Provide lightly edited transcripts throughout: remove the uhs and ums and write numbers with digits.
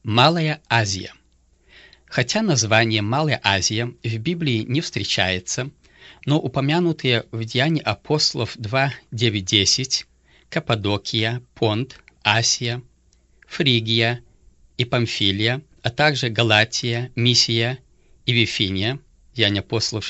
Малая Азия. Хотя название «Малая Азия» в Библии не встречается, но упомянутые в Деянии апостолов 2:9-10 Каппадокия, Понт, Асия, Фригия и Памфилия, а также Галатия, Мисия и Вифиния, Деяния апостолов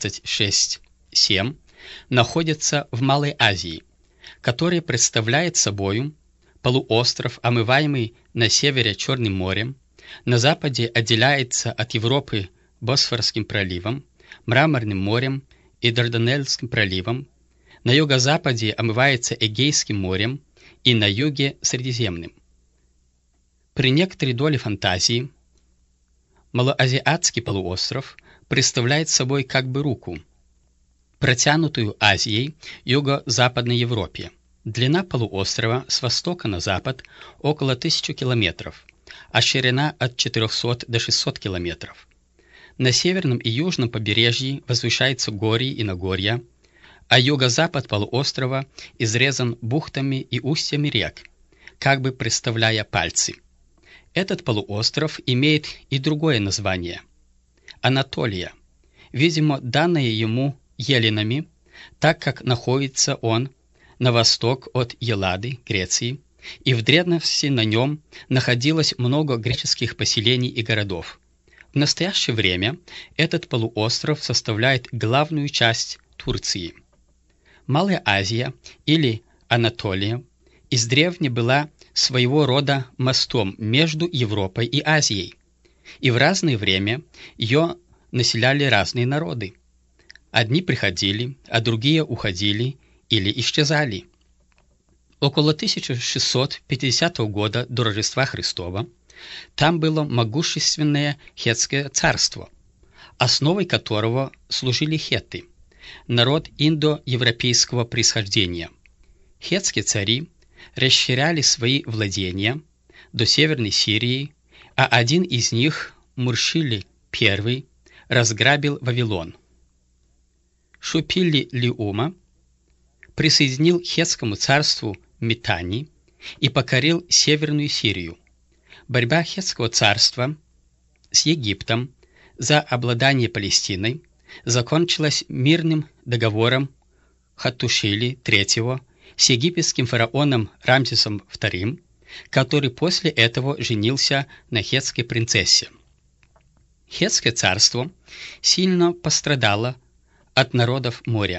16:6-7, находятся в Малой Азии, которая представляет собою полуостров, омываемый на севере Черным морем, на западе отделяется от Европы Босфорским проливом, Мраморным морем и Дарданельским проливом, на юго-западе омывается Эгейским морем и на юге Средиземным. При некоторой доле фантазии Малоазиатский полуостров представляет собой как бы руку, протянутую Азией юго-западной Европе. Длина полуострова с востока на запад около 1000 километров, а ширина от 400 до 600 километров. На северном и южном побережье возвышаются горы и нагорья, а юго-запад полуострова изрезан бухтами и устьями рек, как бы представляя пальцы. Этот полуостров имеет и другое название – Анатолия, видимо, данное ему эллинами, так как находится он на восток от Эллады, Греции, и в древности на нем находилось много греческих поселений и городов. В настоящее время этот полуостров составляет главную часть Турции. Малая Азия или Анатолия издревле была своего рода мостом между Европой и Азией, и в разное время ее населяли разные народы. Одни приходили, а другие уходили или исчезали. Около 1650 года до Рождества Христова там было могущественное Хеттское царство, основой которого служили хетты, народ индоевропейского происхождения. Хеттские цари расширяли свои владения до Северной Сирии, а один из них, Муршили I, разграбил Вавилон. Шупили-Лиума присоединил Хеттскому царству Митани и покорил Северную Сирию. Борьба Хеттского царства с Египтом за обладание Палестиной закончилась мирным договором Хаттушили III с египетским фараоном Рамзесом II, который после этого женился на хеттской принцессе. Хеттское царство сильно пострадало от народов моря,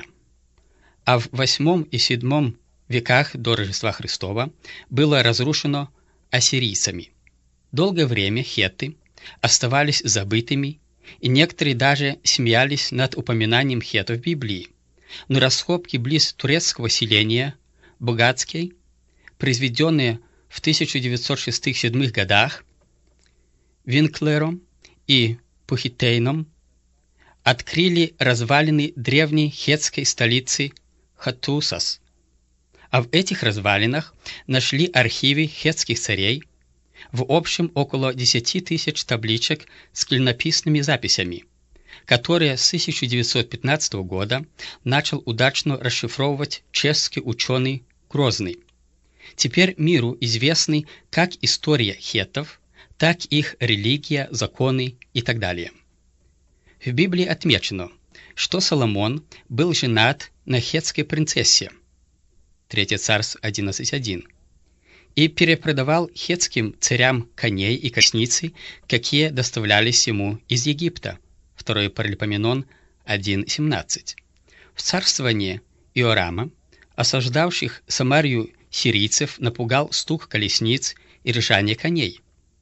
а в VIII и VII веках до Рождества Христова было разрушено ассирийцами. Долгое время хетты оставались забытыми, и некоторые даже смеялись над упоминанием хеттов в Библии. Но раскопки близ турецкого селения Богатский, произведенные в 1906-1907 годах Винклером и Пухитейном, открыли развалины древней хеттской столицы Хаттусас. А в этих развалинах нашли архивы хеттских царей, в общем около 10 тысяч табличек с клинописными записями, которые с 1915 года начал удачно расшифровывать чешский ученый Грозный. Теперь миру известны как история хеттов, так их религия, законы и так далее. В Библии отмечено, что Соломон был женат на хеттской принцессе, 3 Царств 11:1, и перепродавал хеттским царям коней и колесницы, какие доставлялись ему из Египта, 2 Паралипоменон 1:17. В царствовании Иорама, осаждавших Самарию сирийцев, напугал стук колесниц и ржание коней.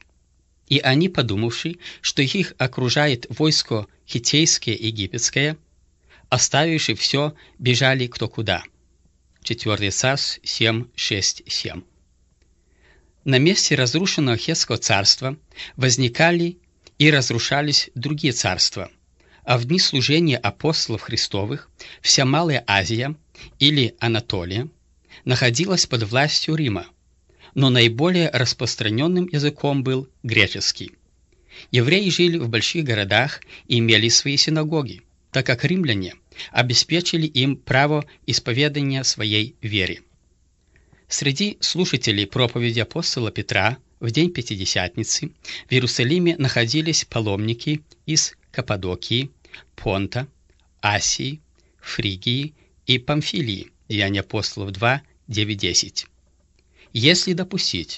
И они, подумавши, что их окружает войско хиттейское и египетское, оставивши все, бежали кто куда. 4 Царств 7:6-7. На месте разрушенного Хеттского царства возникали и разрушались другие царства, а в дни служения апостолов Христовых вся Малая Азия или Анатолия находилась под властью Рима, но наиболее распространенным языком был греческий. Евреи жили в больших городах и имели свои синагоги, так как римляне обеспечили им право исповедания своей веры. Среди слушателей проповеди апостола Петра в в день Пятидесятницы в Иерусалиме находились паломники из Каппадокии, Понта, Асии, Фригии и Памфилии. Деяния апостолов 2, 9-10. Если допустить,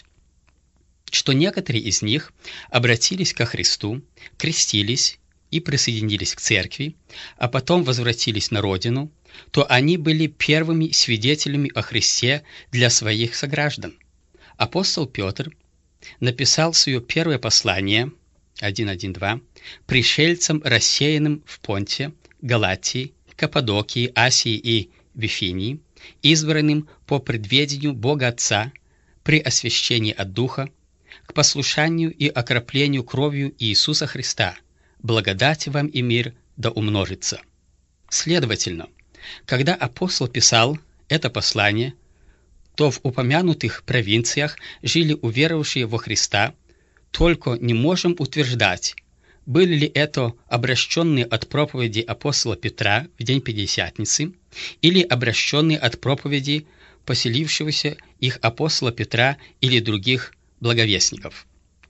что некоторые из них обратились ко Христу, крестились и присоединились к церкви, а потом возвратились на родину, то они были первыми свидетелями о Христе для своих сограждан. Апостол Петр написал свое первое послание 1.1.2 пришельцам, рассеянным в Понте, Галатии, Каппадокии, Асии и Вифинии, избранным по предведению Бога Отца при освящении от Духа, к послушанию и окроплению кровью Иисуса Христа. Благодать вам и мир да умножится. Следовательно, когда апостол писал это послание, то в упомянутых провинциях жили уверовавшие во Христа, только не можем утверждать, были ли это обращенные от проповеди апостола Петра в день Пятидесятницы или обращенные от проповеди поселившегося их апостола Петра или других благовестников.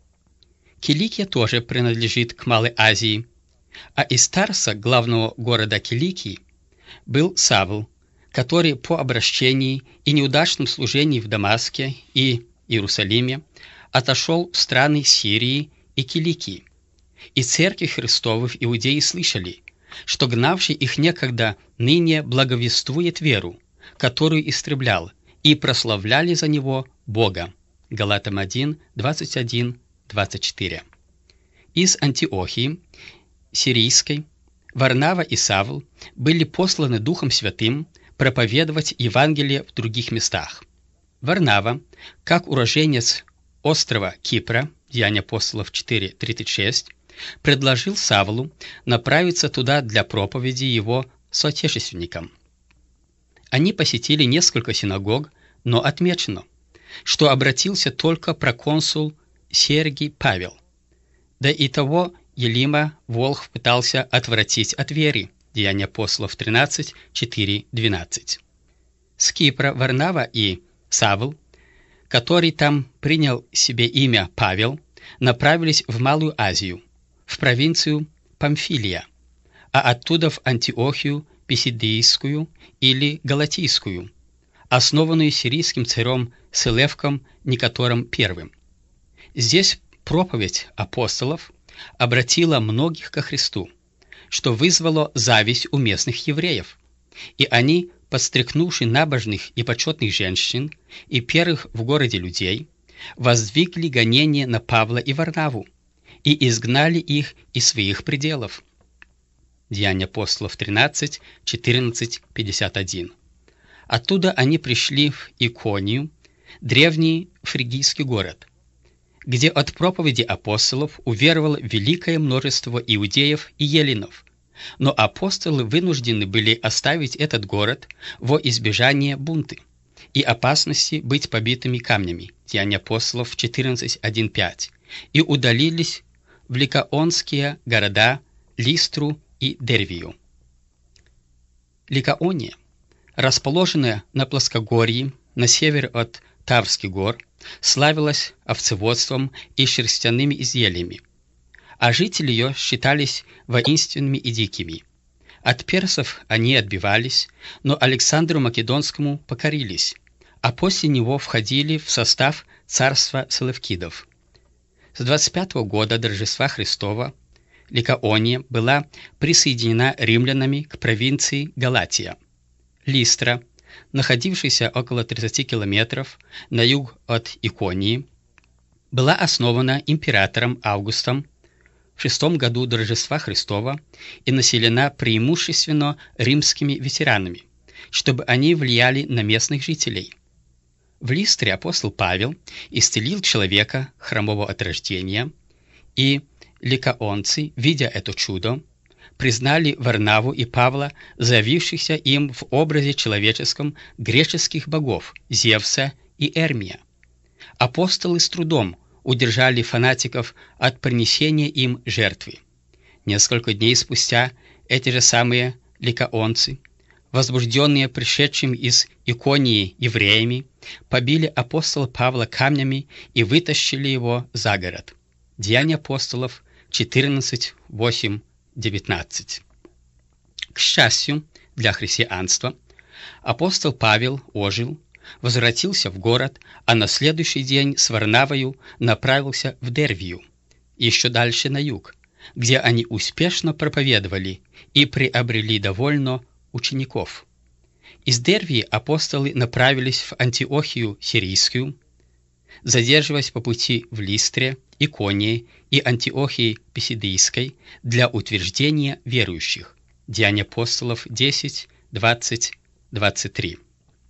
Киликия тоже принадлежит к Малой Азии, а из Тарса, главного города Киликии, был Савл, который по обращении и неудачном служении в Дамаске и Иерусалиме отошел в страны Сирии и Киликии. И церкви Христовы в Иудее слышали, что гнавший их некогда ныне благовествует веру, которую истреблял, и прославляли за него Бога. Галатам 1, 21, 24. Из Антиохии Сирийской Варнава и Савл были посланы Духом Святым проповедовать Евангелие в других местах. Варнава, как уроженец острова Кипра, Деяния апостолов 4:36, предложил Савлу направиться туда для проповеди его соотечественникам. Они посетили несколько синагог, но отмечено, что обратился только проконсул Сергий Павел. Да и того Елима Волхв пытался отвратить от веры. Деяния апостолов 13, 4, 12. С Кипра Варнава и Савл, который там принял себе имя Павел, направились в Малую Азию, в провинцию Памфилия, а оттуда в Антиохию Писидийскую или Галатийскую, основанную сирийским царем Селевком Никатором I. Здесь проповедь апостолов обратила многих ко Христу, что вызвало зависть у местных евреев, и они, подстрекнувши набожных и почетных женщин и первых в городе людей, воздвигли гонение на Павла и Варнаву и изгнали их из своих пределов. Деяния апостолов 13, 14, 51. Оттуда они пришли в Иконию, древний фригийский город, где от проповеди апостолов уверовало великое множество иудеев и эллинов, но апостолы вынуждены были оставить этот город во избежание бунты и опасности быть побитыми камнями, Деяния апостолов 14:1-5, и удалились в ликаонские города Листру и Дервию. Ликаония, расположенная на плоскогорье на север от Таврских гор, славилась овцеводством и шерстяными изделиями, а жители ее считались воинственными и дикими. От персов они отбивались, но Александру Македонскому покорились, а после него входили в состав царства селевкидов. С 25 года до Рождества Христова Ликаония была присоединена римлянами к провинции Галатия. Листра, находившаяся около 30 километров на юг от Иконии, была основана императором Августом в 6 году до Рождества Христова и населена преимущественно римскими ветеранами, чтобы они влияли на местных жителей. В Листре апостол Павел исцелил человека, хромого от рождения, и ликаонцы, видя это чудо, признали Варнаву и Павла, заявившихся им в образе человеческом греческих богов Зевса и Эрмия. Апостолы с трудом удержали фанатиков от принесения им жертвы. Несколько дней спустя эти же самые ликаонцы возбужденные пришедшим из Иконии евреями, побили апостола Павла камнями и вытащили его за город. Деяния апостолов 14, 8, 19. К счастью для христианства, апостол Павел ожил, возвратился в город, а на следующий день с Варнавою направился в Дервию, еще дальше на юг, где они успешно проповедовали и приобрели довольно учеников. Из Дервии апостолы направились в Антиохию Сирийскую, задерживаясь по пути в Листре, Иконии и Антиохии Писидийской для утверждения верующих. Деяния апостолов 10, 20, 23.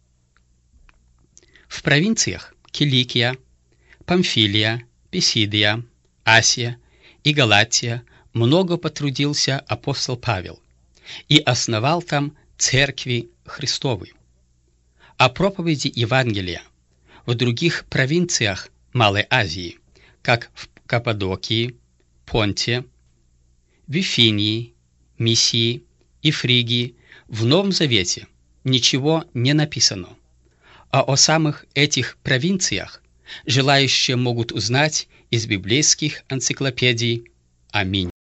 В провинциях Киликия, Памфилия, Писидия, Асия и Галатия много потрудился апостол Павел и основал там церкви Христовы. А проповеди Евангелия в других провинциях Малой Азии, как в Каппадокии, Понте, Вифинии, Миссии и Фригии, в Новом Завете ничего не написано. А о самых этих провинциях желающие могут узнать из библейских энциклопедий. Аминь.